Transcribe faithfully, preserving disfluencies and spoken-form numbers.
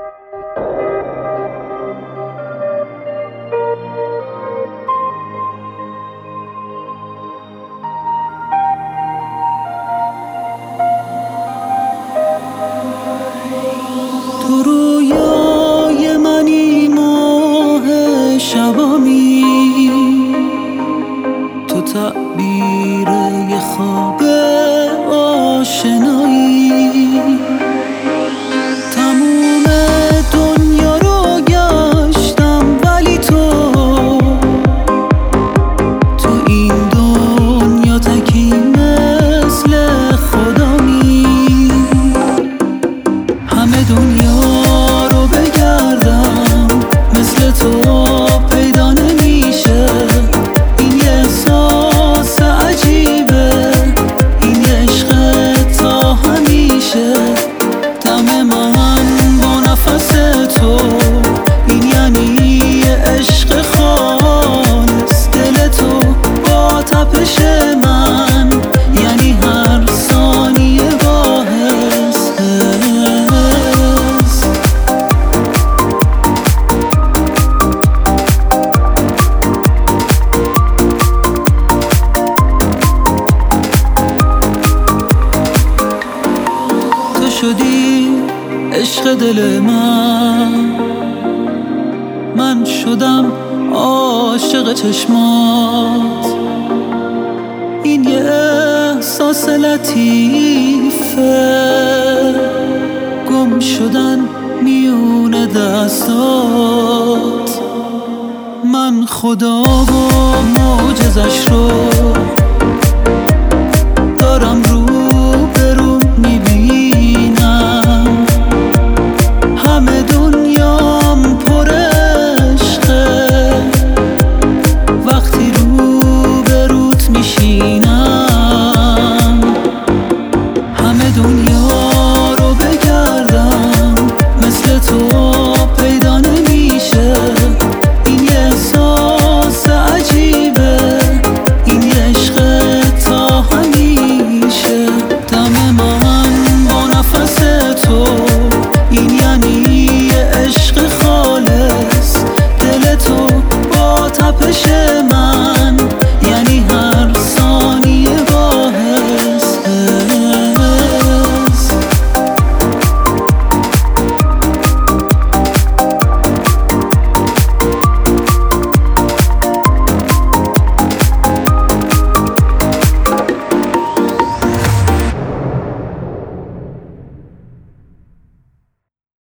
تو رویای منی ماه شبامی، تو تعبیر یه خواب آشنایی. تموم دنیا رو گشتم ولی تو تو این دنیا تکی مثل خدامی. همه دنیا رو بگردم مثل تو پیدا نمیشه. این یه احساس عجیبه، این یه عشق تا همیشه. دم من با نفس تو، این یعنی یه عشق خالص. دل تو با تپش من، یعنی هر ثانیه با حس. تو شدی عشق دل من، من شدم عاشق چشمات. این یه احساس لطیفه، گم شدن میون دستات. من خدا و معجزش رو دارم رو